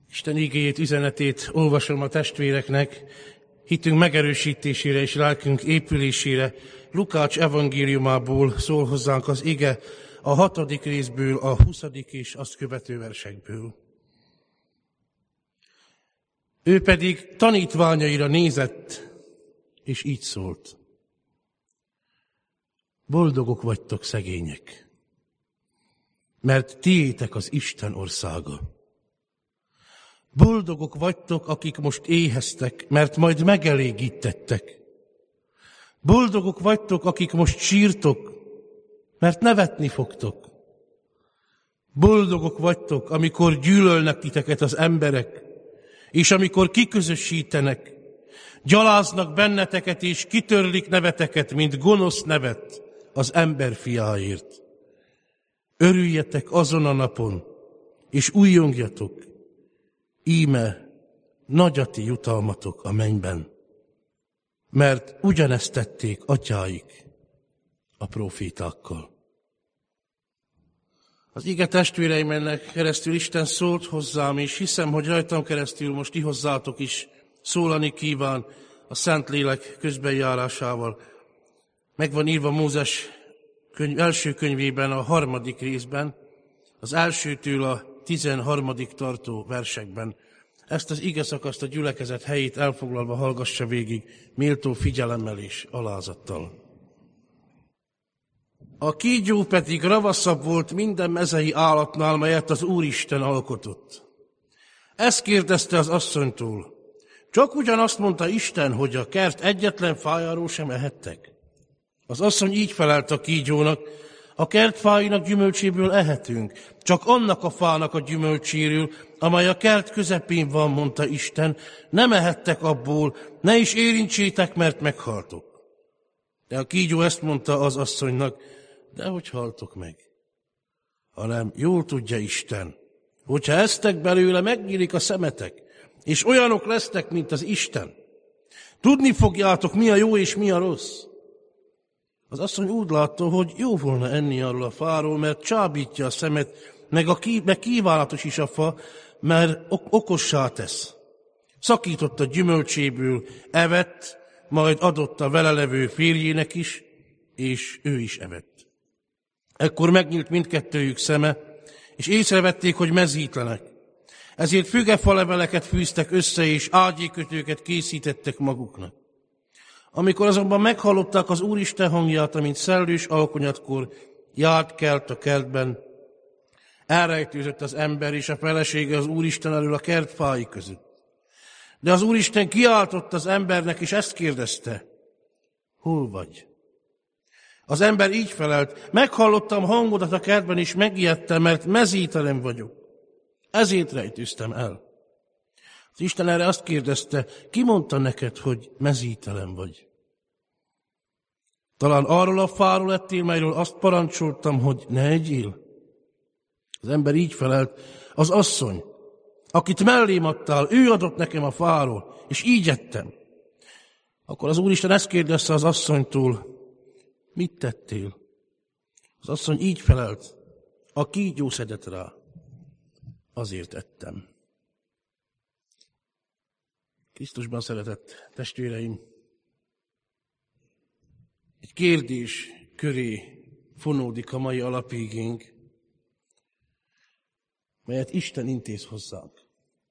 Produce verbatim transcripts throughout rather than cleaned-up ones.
Isten igéjét, üzenetét olvasom a testvéreknek, hitünk megerősítésére és lelkünk épülésére. Lukács evangéliumából szól hozzánk az ige, a hatodik részből, a huszadik és azt követő versekből. Ő pedig tanítványaira nézett, és így szólt. Boldogok vagytok, szegények, mert tiétek az Isten országa. Boldogok vagytok, akik most éheztek, mert majd megelégítettek. Boldogok vagytok, akik most sírtok, mert nevetni fogtok. Boldogok vagytok, amikor gyűlölnek titeket az emberek, és amikor kiközösítenek, gyaláznak benneteket, és kitörlik neveteket, mint gonosz nevet az ember fiáért. Örüljetek azon a napon, és újjongjatok, íme nagy a ti jutalmatok a mennyben, mert ugyanezt tették atyáik a profétákkal. Az ige testvéreimnek keresztül Isten szólt hozzám, és hiszem, hogy rajtam keresztül most ti hozzátok is szólani kíván a Szentlélek közbenjárásával. Meg van írva Mózes könyv, első könyvében, a harmadik részben, az elsőtől a tizenharmadik tartó versekben. Ezt az ige szakaszt a gyülekezet helyét elfoglalva hallgassa végig, méltó figyelemmel és alázattal. A kígyó pedig ravaszabb volt minden mezei állatnál, melyet az Úristen alkotott. Ezt kérdezte az asszonytól. Csak ugyanazt mondta Isten, hogy a kert egyetlen fájáról sem ehettek. Az asszony így felelt a kígyónak, a kert fáinak gyümölcséből ehetünk, csak annak a fának a gyümölcséről, amely a kert közepén van, mondta Isten, nem ehettek abból, ne is érintsétek, mert meghaltok. De a kígyó ezt mondta az asszonynak, de hogy haltok meg? Hanem jól tudja Isten, hogyha esztek belőle, megnyílik a szemetek, és olyanok lesztek, mint az Isten. Tudni fogjátok, mi a jó és mi a rossz. Az asszony úgy látta, hogy jó volna enni arról a fáról, mert csábítja a szemet, meg, a ki, meg kívánatos is a fa, mert ok- okossá tesz. Szakított a gyümölcséből, evett, majd adott a vele levő férjének is, és ő is evett. Ekkor megnyílt mindkettőjük szeme, és észrevették, hogy mezítlenek. Ezért fügefaleveleket fűztek össze, és ágyékötőket készítettek maguknak. Amikor azonban meghallották az Úristen hangját, amint szellős alkonyatkor járt kelt a kertben, elrejtőzött az ember és a felesége az Úristen elől a kert fái között. De az Úristen kiáltott az embernek, és ezt kérdezte, hol vagy? Az ember így felelt, meghallottam hangodat a kertben, és megijedtem, mert mezítelen vagyok. Ezért rejtőztem el. Az Isten erre azt kérdezte, ki mondta neked, hogy mezítelen vagy? Talán arról a fáról ettél, melyről azt parancsoltam, hogy ne egyél? Az ember így felelt, az asszony, akit mellém adtál, ő adott nekem a fáról, és így ettem. Akkor az Úristen ezt kérdezte az asszonytól, mit tettél? Az asszony így felelt, a kígyó szedett rá, azért ettem. Krisztusban szeretett testvéreim, egy kérdés köré fonódik a mai alapigénk, melyet Isten intéz hozzánk.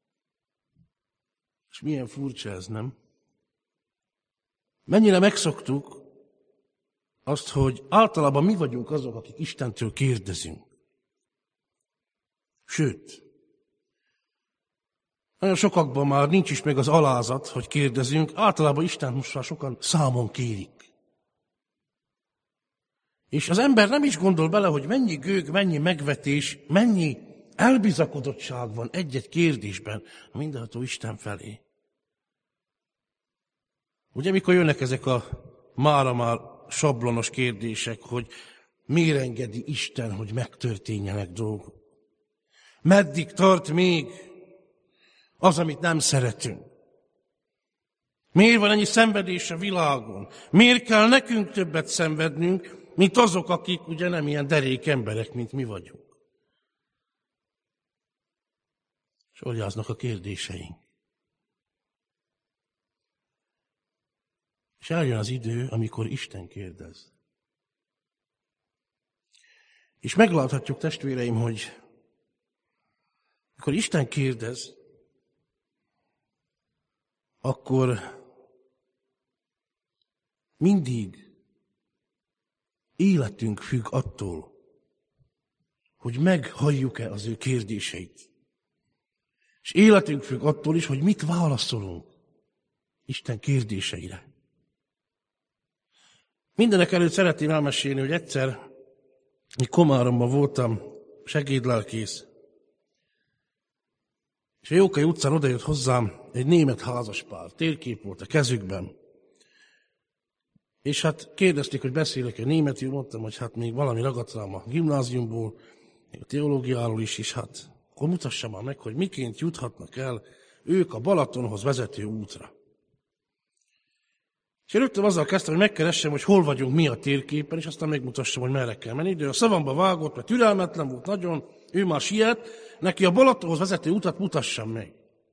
És milyen furcsa ez, nem? Mennyire megszoktuk azt, hogy általában mi vagyunk azok, akik Istentől kérdezünk. Sőt, nagyon sokakban már nincs is meg az alázat, hogy kérdezünk, általában Istent most már sokan számon kérik. És az ember nem is gondol bele, hogy mennyi gőg, mennyi megvetés, mennyi elbizakodottság van egy-egy kérdésben a mindenható Isten felé. Ugye, mikor jönnek ezek a mára már sablonos kérdések, hogy miért engedi Isten, hogy megtörténjenek dolgok? Meddig tart még az, amit nem szeretünk? Miért van ennyi szenvedés a világon? Miért kell nekünk többet szenvednünk, mint azok, akik ugye nem ilyen derék emberek, mint mi vagyunk? Sorjáznak a kérdéseink. És eljön az idő, amikor Isten kérdez. És megláthatjuk, testvéreim, hogy amikor Isten kérdez, akkor mindig életünk függ attól, hogy meghalljuk-e az ő kérdéseit. És életünk függ attól is, hogy mit válaszolunk Isten kérdéseire. Mindenek előtt szeretném elmesélni, hogy egyszer, mi Komáromban voltam segédlelkész, és a Jókai utcán odajött hozzám egy német házaspár, térkép volt a kezükben. És hát kérdezték, hogy beszélek-e németül, mondtam, hogy hát még valami ragadt rám a gimnáziumból, a teológiáról is, és hát akkor mutassam már meg, hogy miként juthatnak el ők a Balatonhoz vezető útra. És én rögtön azzal kezdtem, hogy megkeressem, hogy hol vagyunk mi a térképen, és aztán megmutassam, hogy merre kell menni. De a szavamba vágott, mert türelmetlen volt nagyon, ő már siet, neki a Balatonhoz vezető utat mutassam meg.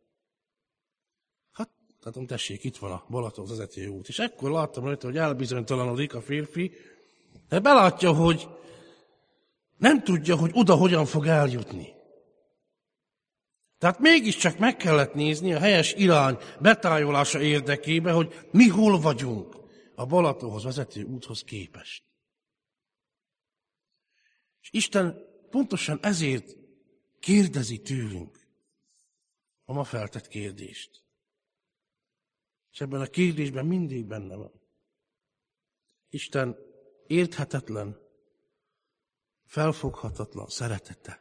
Hát, tehát tessék, itt van a Balatonhoz vezető út. És ekkor láttam rajta, hogy elbizonytalanodik a férfi, de belátja, hogy nem tudja, hogy oda hogyan fog eljutni. Tehát mégiscsak meg kellett nézni a helyes irány betájolása érdekében, hogy mi hol vagyunk a Balatonhoz vezető úthoz képest. És Isten pontosan ezért kérdezi tőlünk a ma feltett kérdést. És ebben a kérdésben mindig benne van. Isten érthetetlen, felfoghatatlan szeretete.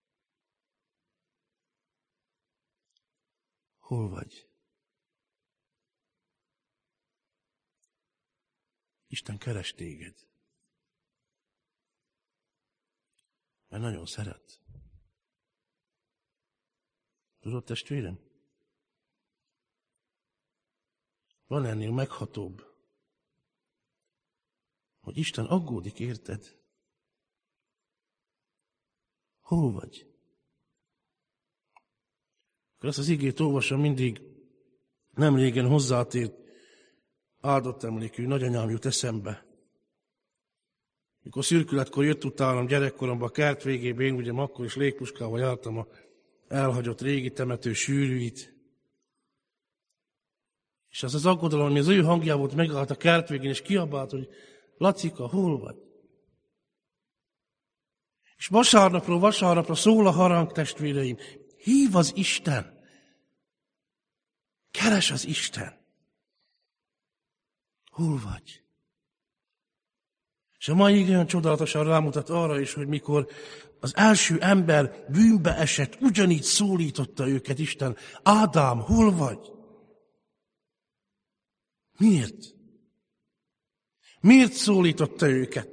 Hol vagy? Isten keres téged. Mert nagyon szeret. Tudod, testvérem? Van ennél meghatóbb, hogy Isten aggódik érted. Hol vagy? Akkor ezt az igét olvasom, mindig nem régen hozzátért áldott emlékű nagyanyám jut eszembe. Mikor szürkületkor jött utánam gyerekkoromban a kert végébe, én ugye akkor is légpuskával jártam a elhagyott régi temető sűrűit. És az az aggodalom, ami az ő hangjá volt, megállt a kert végén, és kiabált, hogy Lacika, hol vagy? És vasárnapról vasárnapra szól a harang, testvéreim. Hív az Isten. Keres az Isten. Hol vagy? És a mai igen csodálatosan rámutat arra is, hogy mikor az első ember bűnbe esett, ugyanígy szólította őket Isten. Ádám, hol vagy? Miért? Miért szólította őket?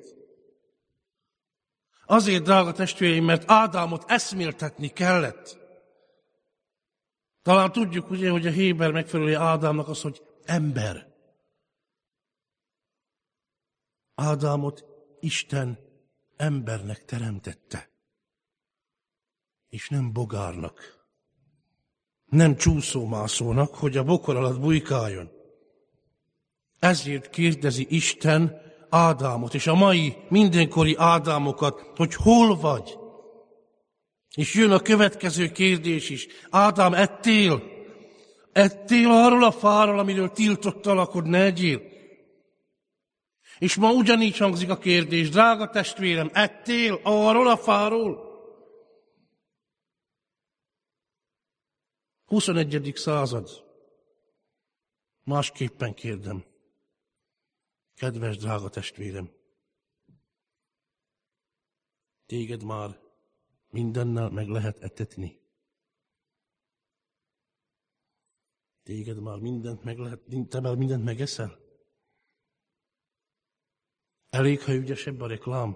Azért, drága testvéreim, mert Ádámot eszméltetni kellett. Talán tudjuk, ugye, hogy a héber megfelelő Ádámnak az, hogy ember. Ádámot Isten embernek teremtette. És nem bogárnak. Nem csúszómászónak, hogy a bokor alatt bujkáljon. Ezért kérdezi Isten Ádámot, és a mai mindenkori Ádámokat, hogy hol vagy. És jön a következő kérdés is. Ádám, ettél? Ettél arról a fáról, amiről tiltottalak, hogy ne egyél? És ma ugyanígy hangzik a kérdés. Drága testvérem, ettél arról a fáról? huszonegyedik század. Másképpen kérdem. Kedves, drága testvérem, téged már mindennel meg lehet etetni. Téged már mindent meg lehet, te már mindent megeszel. Elég, ha ügyesebb a reklám.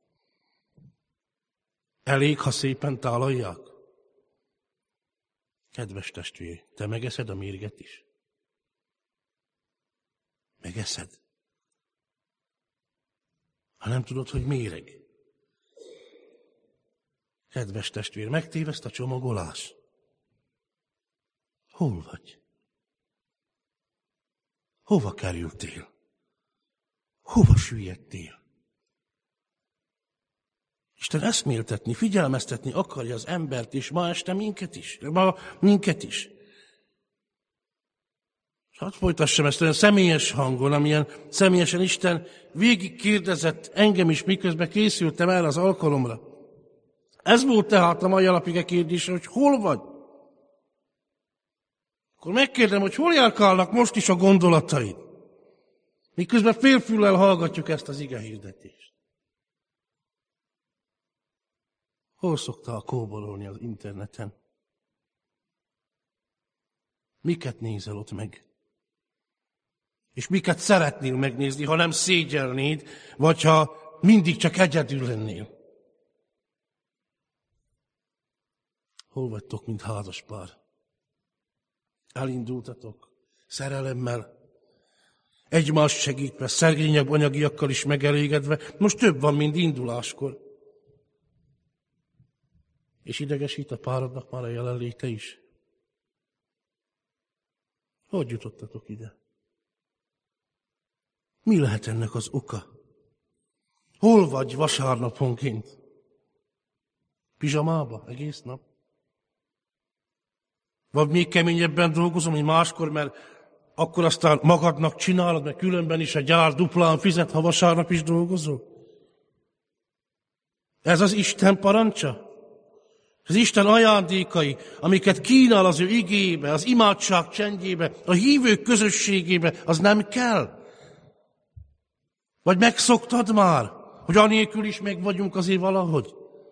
Elég, ha szépen tálalják. Kedves testvér, te megeszed a mérget is? Megeszed? Ha nem tudod, hogy méreg. Kedves testvér, megtéveszt a csomagolás. Hol vagy? Hova kerültél? Hova süllyedtél? Isten eszméltetni, figyelmeztetni akarja az embert, és ma este minket is. Ma minket is. És hadd folytassam ezt olyan személyes hangon, amilyen személyesen Isten végig kérdezett engem is, miközben készültem el az alkalomra. Ez volt tehát a mai alapige kérdése, hogy hol vagy? Akkor megkérdem, hogy hol járkálnak most is a gondolataid? Miközben félfüllel hallgatjuk ezt az igehirdetést. Hol szoktál kóborolni az interneten? Miket nézel ott meg? És miket szeretnél megnézni, ha nem szégyelnéd, vagy ha mindig csak egyedül lennél? Hol vagytok, mint házaspár? Elindultatok szerelemmel, egymást segítve, szegényebb anyagiakkal is megelégedve. Most több van, mint induláskor. És idegesít a párodnak már a jelenléte is. Hogy jutottatok ide? Mi lehet ennek az oka? Hol vagy vasárnaponként? Pizsamába egész nap? Vagy még keményebben dolgozom, mint máskor, mert akkor aztán magadnak csinálod, mert különben is a gyár duplán fizet, ha vasárnap is dolgozol? Ez az Isten parancsa? Az Isten ajándékai, amiket kínál az ő igébe, az imádság csendjébe, a hívők közösségébe, az nem kell? Vagy megszoktad már, hogy anélkül is meg vagyunk azért valahogy?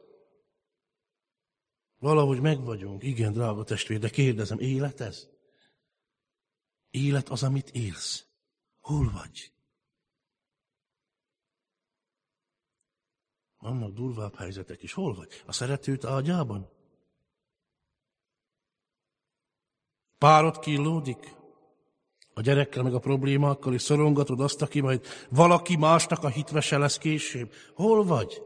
Valahogy meg vagyunk. Igen, drága testvér, de kérdezem, élet ez? Élet az, amit élsz. Hol vagy? Vannak durvább helyzetek is. Hol vagy? A szeretőt ágyában? Párod kínlódik? A gyerekkel meg a problémákkal, és szorongatod azt, aki majd valaki másnak a hitvese lesz később. Hol vagy?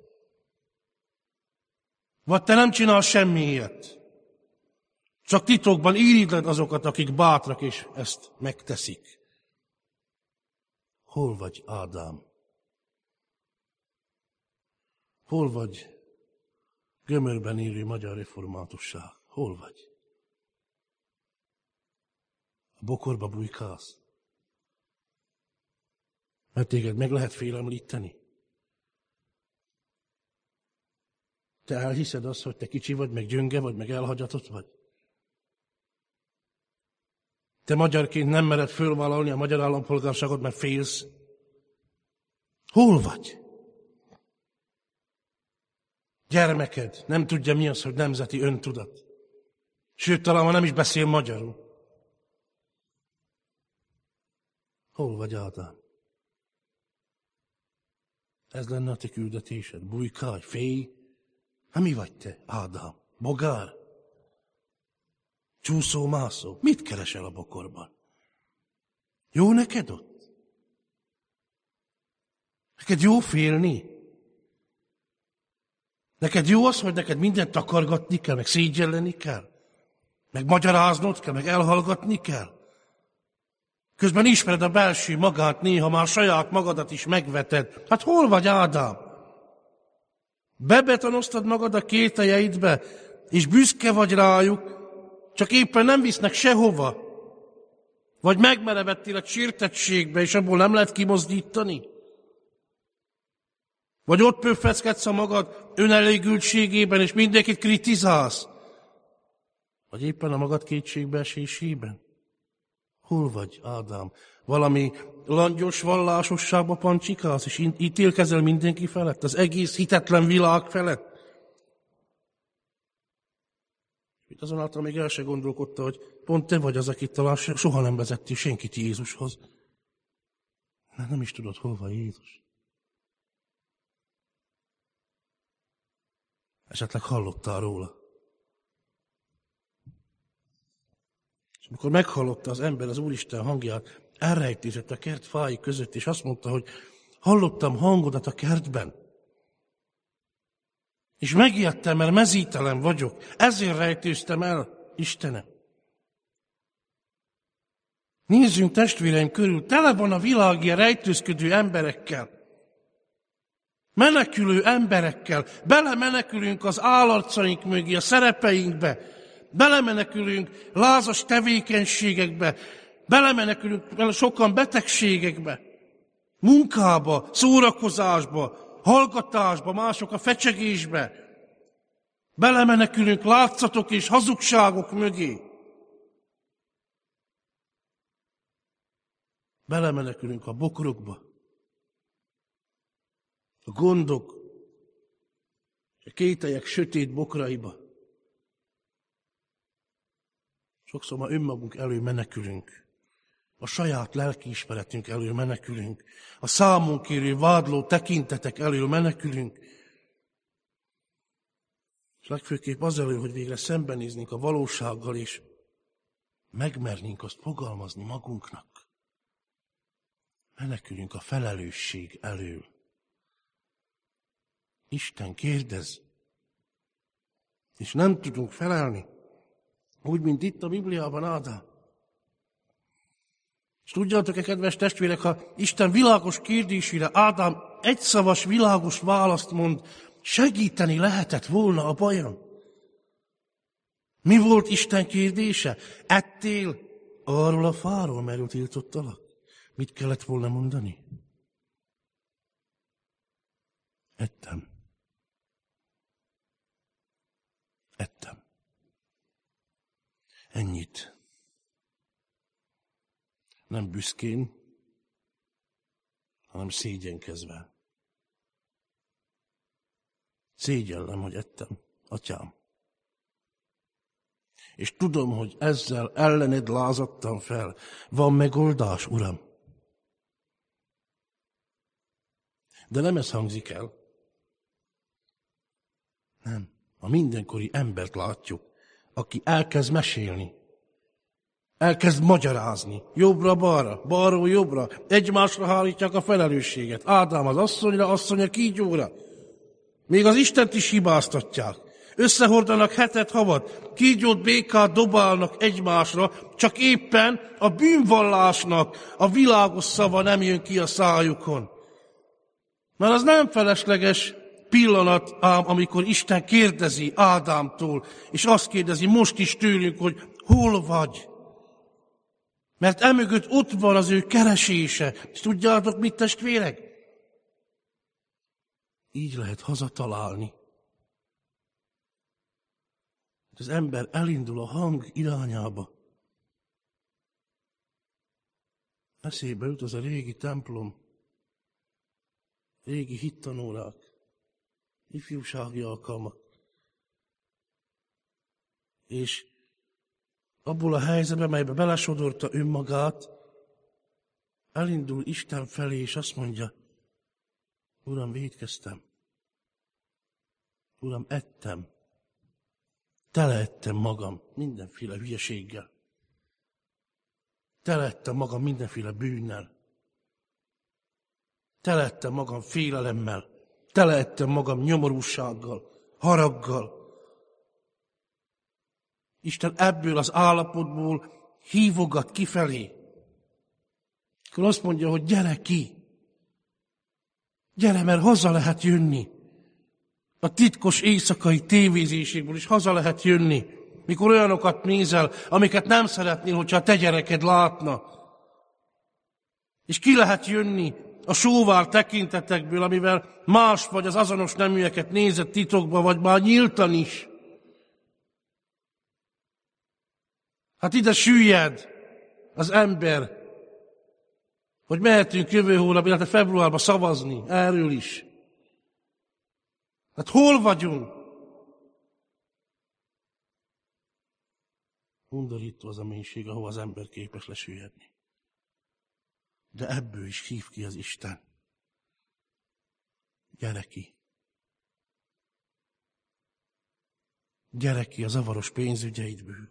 Vagy te nem csinálsz semmiért. Csak titokban irigyled azokat, akik bátrak, és ezt megteszik. Hol vagy, Ádám? Hol vagy, gömörben élő magyar reformátusság? Hol vagy? A bokorba bujkálsz? Mert téged meg lehet félemlíteni? Te elhiszed azt, hogy te kicsi vagy, meg gyönge vagy, meg elhagyatott vagy? Te magyarként nem mered fölvállalni a magyar állampolgárságot, mert félsz? Hol vagy? Gyermeked nem tudja, mi az, hogy nemzeti öntudat. Sőt, talán már nem is beszél magyarul. Hol vagy, Ádám? Ez lenne a te küldetésed. Bujkálj, félj. Hát mi vagy te, Ádám? Bogár? Csúszó-mászó? Mit keresel a bokorban? Jó neked ott? Neked jó félni? Neked jó az, hogy neked mindent takargatni kell, meg szégyelleni kell? Meg magyaráznod kell, meg elhallgatni kell? Közben ismered a belső magát, néha már saját magadat is megveted. Hát hol vagy, Ádám? Bebetonoztad magad a kételjeidbe, és büszke vagy rájuk, csak éppen nem visznek sehova. Vagy megmerevettél a sértettségbe, és abból nem lehet kimozdítani? Vagy ott pöffeszkedsz a magad önelégültségében, és mindenkit kritizálsz? Vagy éppen a magad kétségbeesésében? Hol vagy, Ádám? Valami langyos vallásosságba pancsikálsz, és ítélkezel mindenki felett, az egész hitetlen világ felett? Itt azonáltal még el se gondolkodta, hogy pont te vagy az, akit talán soha nem vezettél senkit Jézushoz. Mert nem is tudod, hol van Jézus. Esetleg hallottál róla. És amikor meghallotta az ember az Úristen hangját, elrejtőzött a kert fái között, és azt mondta, hogy hallottam hangodat a kertben. És megijedtem, mert mezítelen vagyok. Ezért rejtőztem el, Istenem. Nézzünk, testvéreim, körül, tele van a világ ilyen rejtőzködő emberekkel. Menekülő emberekkel. Belemenekülünk az állarcaink mögé, a szerepeinkbe. Belemenekülünk lázas tevékenységekbe. Belemenekülünk sokan betegségekbe. Munkába, szórakozásba, hallgatásba, mások a fecsegésbe. Belemenekülünk látszatok és hazugságok mögé. Belemenekülünk a bokrokba, a gondok, a kételyek sötét bokraiba. Sokszor már önmagunk elől menekülünk, a saját lelkiismeretünk elől menekülünk, a számon kérő vádló tekintetek elől menekülünk, és legfőképp az elől, hogy végre szembenéznénk a valósággal, és megmernénk azt fogalmazni magunknak. Menekülünk a felelősség elől. Isten kérdez, és nem tudunk felelni, úgy, mint itt a Bibliában Ádám. És tudjátok-e, kedves testvérek, ha Isten világos kérdésére Ádám egyszavas világos választ mond, segíteni lehetett volna a bajon. Mi volt Isten kérdése? Ettél arról a fáról, merről tiltottalak? Mit kellett volna mondani? Ettem. Ettem. Ennyit. Nem büszkén, hanem szégyenkezve. Szégyellem, hogy ettem, atyám. És tudom, hogy ezzel ellened lázadtam fel. Van megoldás, Uram. De nem ez hangzik el. Nem. A mindenkori embert látjuk, aki elkezd mesélni. Elkezd magyarázni. Jobbra-balra, balról jobbra. Egymásra hárítják a felelősséget. Ádám az asszonyra, asszony a kígyóra. Még az Istent is hibáztatják. Összehordanak hetet havat, kígyót, békát dobálnak egymásra, csak éppen a bűnvallásnak a világos szava nem jön ki a szájukon. Mert az nem felesleges pillanat ám, amikor Isten kérdezi Ádámtól, és azt kérdezi most is tőlünk, hogy hol vagy? Mert emögött ott van az ő keresése. És tudjátok mit, testvérek? Így lehet hazatalálni. Az ember elindul a hang irányába. Eszébe jut az a régi templom, régi hittanórák, ifjúsági alkalmak. És abból a helyzetben, melybe belesodorta önmagát, elindul Isten felé, és azt mondja, Uram, vétkeztem. Uram, ettem. Teleettem magam mindenféle hülyeséggel. Teleettem magam mindenféle bűnnel. Teleettem magam félelemmel. Teleettem magam nyomorúsággal, haraggal. Isten ebből az állapotból hívogat kifelé. Akkor azt mondja, hogy gyere ki. Gyere, mert haza lehet jönni. A titkos éjszakai tévézéségből is haza lehet jönni, mikor olyanokat nézel, amiket nem szeretnél, hogyha a te gyereked látna. És ki lehet jönni a sóvár tekintetekből, amivel más vagy az azonos neműeket nézed titokba, vagy már nyíltan is. Hát ide süllyed az ember, hogy mehetünk jövő hónap, illetve februárban szavazni erről is. Hát hol vagyunk? Undorító az a mélység, ahol az ember képes lesüllyedni. De ebből is hív ki az Isten. Gyere ki. Gyere ki a zavaros pénzügyeidből.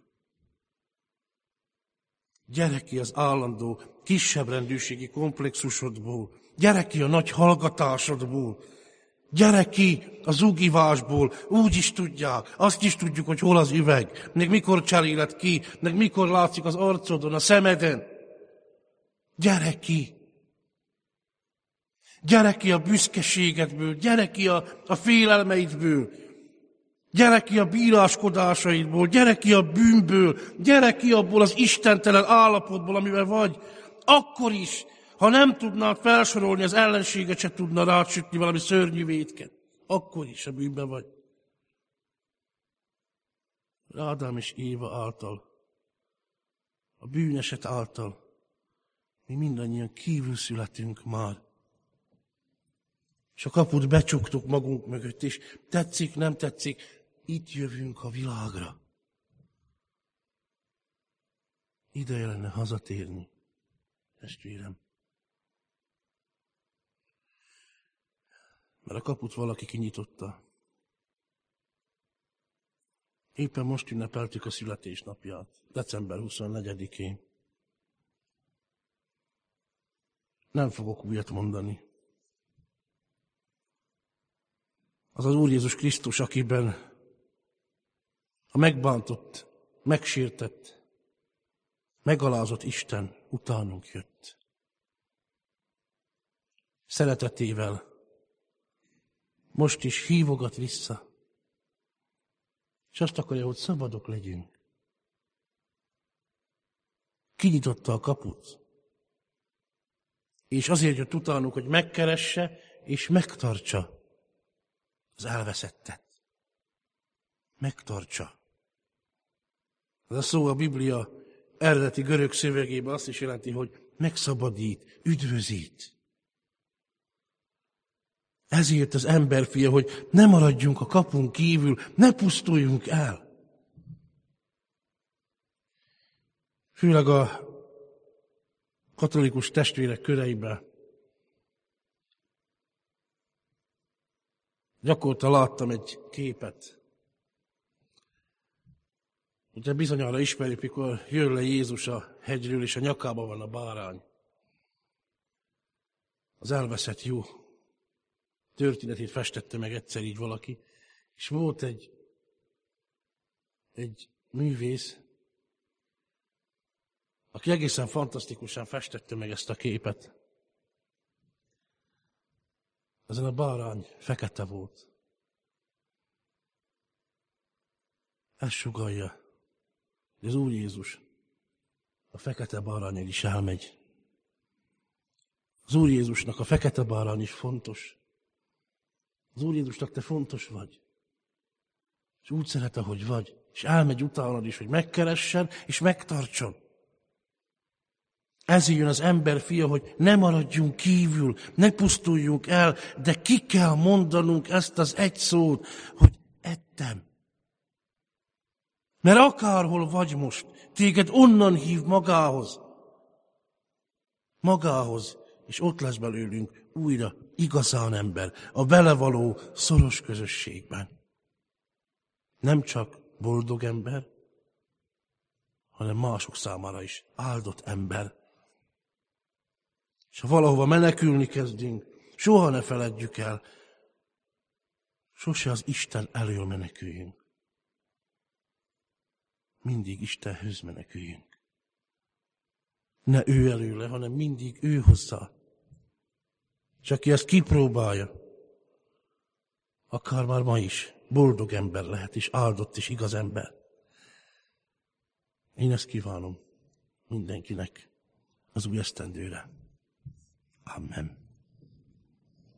Gyere ki az állandó kisebb rendűségi komplexusodból. Gyere ki a nagy hallgatásodból. Gyere ki az zúgívásból, úgy is tudják, azt is tudjuk, hogy hol az üveg, meg mikor cseréled ki, meg mikor látszik az arcodon, a szemeden. Gyere ki! Gyere ki a büszkeségedből, gyere ki a, a félelmeidből, gyere ki a bíráskodásaidból, gyere ki a bűnből, gyere ki abból az istentelen állapotból, amiben vagy. Akkor is, ha nem tudnád felsorolni, az ellenséget se tudna rácsütni valami szörnyű vétket. Akkor is a bűnben vagy. Ádám és Éva által, a bűneset által, mi mindannyian kívül születünk már. És a kaput becsuktuk magunk mögött, és tetszik, nem tetszik, itt jövünk a világra. Ideje lenne hazatérni, testvérem. Mert a kaput valaki kinyitotta. Éppen most ünnepeltük a születésnapját, december huszonnegyedikén. Nem fogok újat mondani. Az az Úr Jézus Krisztus, akiben a megbántott, megsértett, megalázott Isten utánunk jött. Szeretetével most is hívogat vissza, és azt akarja, hogy szabadok legyünk. Kinyitotta a kaput, és azért jött utánunk, hogy megkeresse és megtartsa az elveszettet. Megtartsa. Ez a szó a Biblia eredeti görög szövegében azt is jelenti, hogy megszabadít, üdvözít. Ezért az emberfia, hogy ne maradjunk a kapun kívül, ne pusztuljunk el. Főleg a katolikus testvérek köreiben gyakorta láttam egy képet. Ugye bizonyára ismerjük, mikor jön le Jézus a hegyről, és a nyakában van a bárány. Az elveszett jó történetét festette meg egyszer így valaki, és volt egy, egy művész, aki egészen fantasztikusan festette meg ezt a képet. Ezen a bárány fekete volt. Ez sugallja, hogy az Úr Jézus a fekete bárányon is elmegy. Az Úr Jézusnak a fekete bárány is fontos. Az Úr Jézusnak te fontos vagy. És úgy szeret, ahogy vagy. És elmegy utánad is, hogy megkeressen és megtartson. Ezért jön az ember fia, hogy ne maradjunk kívül, ne pusztuljunk el, de ki kell mondanunk ezt az egy szót, hogy ettem. Mert akárhol vagy most, téged onnan hív magához. Magához, és ott lesz belőlünk újra igazán ember, a vele való szoros közösségben. Nem csak boldog ember, hanem mások számára is áldott ember. És ha valahova menekülni kezdünk, soha ne feledjük el, sose az Isten elől meneküljünk. Mindig Istenhöz meneküljünk. Ne ő előle, hanem mindig ő hozzá. És aki ezt kipróbálja, akár már ma is boldog ember lehet, és áldott és igaz ember. Én ezt kívánom mindenkinek az új esztendőre. Amen.